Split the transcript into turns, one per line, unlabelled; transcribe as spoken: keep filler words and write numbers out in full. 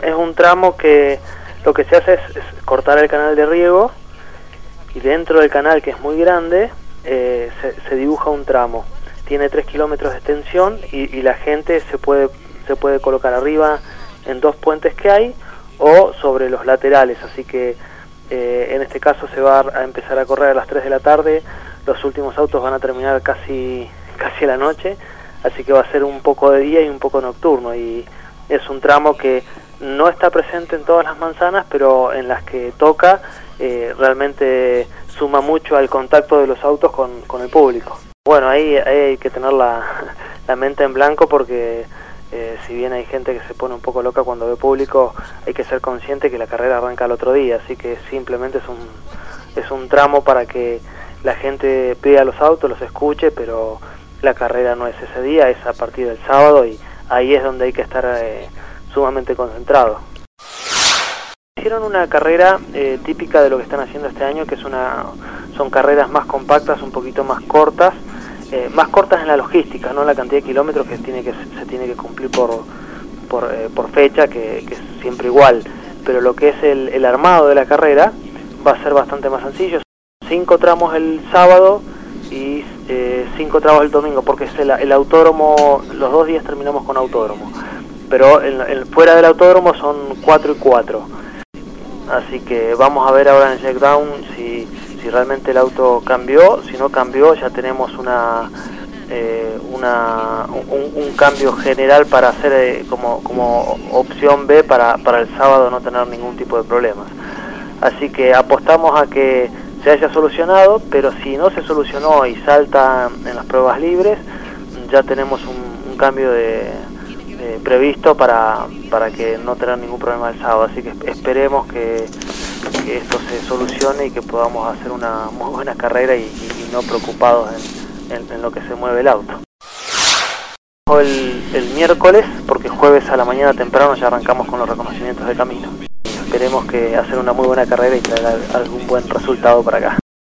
es un tramo que lo que se hace es, es cortar el canal de riego, y dentro del canal, que es muy grande, eh, se, se dibuja un tramo. Tiene tres kilómetros de extensión y, y la gente se puede, se puede colocar arriba en dos puentes que hay o sobre los laterales, así que eh, en este caso se va a empezar a correr a las tres de la tarde, los últimos autos van a terminar casi, casi a la noche, así que va a ser un poco de día y un poco nocturno, y es un tramo que no está presente en todas las manzanas, pero en las que toca eh, realmente suma mucho al contacto de los autos con, con el público. Bueno, ahí, ahí hay que tener la, la mente en blanco porque eh, si bien hay gente que se pone un poco loca cuando ve público, hay que ser consciente que la carrera arranca el otro día, así que simplemente es un, es un tramo para que la gente vea los autos, los escuche, pero la carrera no es ese día, es a partir del sábado, y ahí es donde hay que estar eh, sumamente concentrado. Hicieron una carrera eh, típica de lo que están haciendo este año, que es una, son carreras más compactas, un poquito más cortas, eh, más cortas en la logística, no en la cantidad de kilómetros que tiene que se tiene que cumplir por por, eh, por fecha, que, que es siempre igual, pero lo que es el, el armado de la carrera va a ser bastante más sencillo. Cinco tramos el sábado y eh, cinco tramos el domingo, porque es el, el autódromo, los dos días terminamos con autódromo, pero el, el, fuera del autódromo son cuatro y cuatro. Así que vamos a ver ahora en el checkdown si, si realmente el auto cambió. Si no cambió, ya tenemos una, eh, una un, un cambio general para hacer eh, como, como opción B para, para el sábado no tener ningún tipo de problemas. Así que apostamos a que se haya solucionado, pero si no se solucionó y salta en las pruebas libres, ya tenemos un, un cambio de... Eh, previsto para, para que no tener ningún problema el sábado, así que esperemos que, que esto se solucione y que podamos hacer una muy buena carrera y, y, y no preocupados en, en, en lo que se mueve el auto. El, el miércoles, porque jueves a la mañana temprano ya arrancamos con los reconocimientos de camino. Esperemos que hacer una muy buena carrera y traer algún buen resultado para acá.